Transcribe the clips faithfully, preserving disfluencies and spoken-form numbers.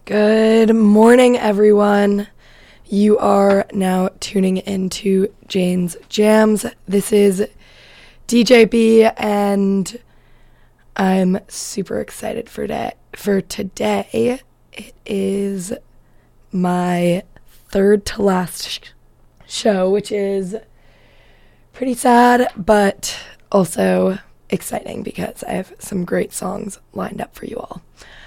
Good morning, everyone. You are now tuning into Jane's Jams. This is D J B, and I'm super excited for that. For today, it is my third to last sh- show, which is pretty sad, but also exciting because I have some great songs lined up for you all.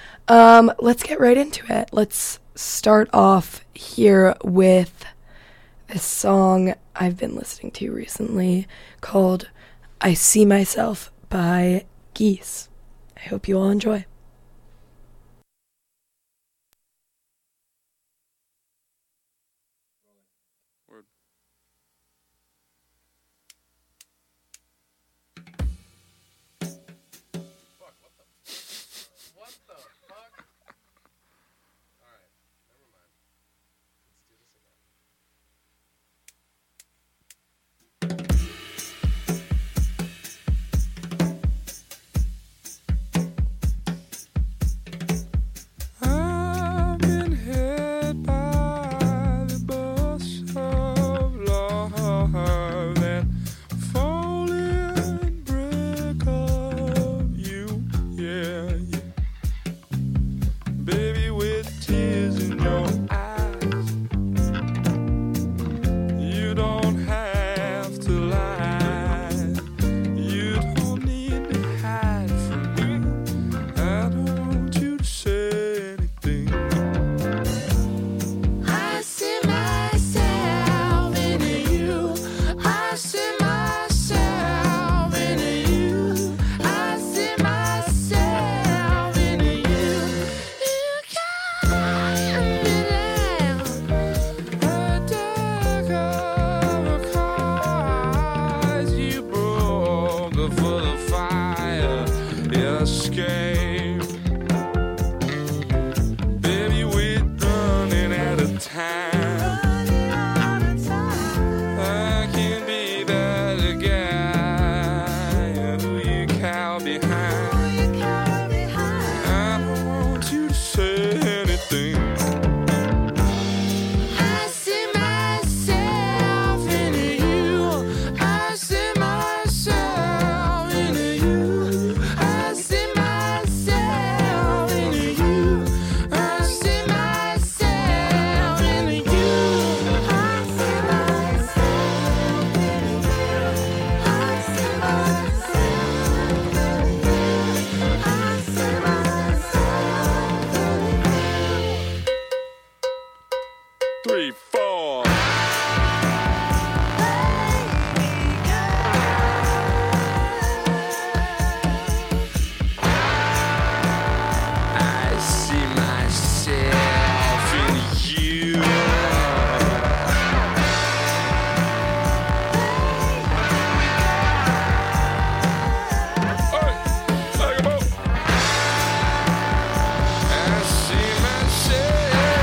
Um, let's get right into it. Let's start off here with this song I've been listening to recently called I See Myself by Geese. I hope you all enjoy.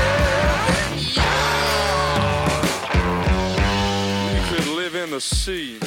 See.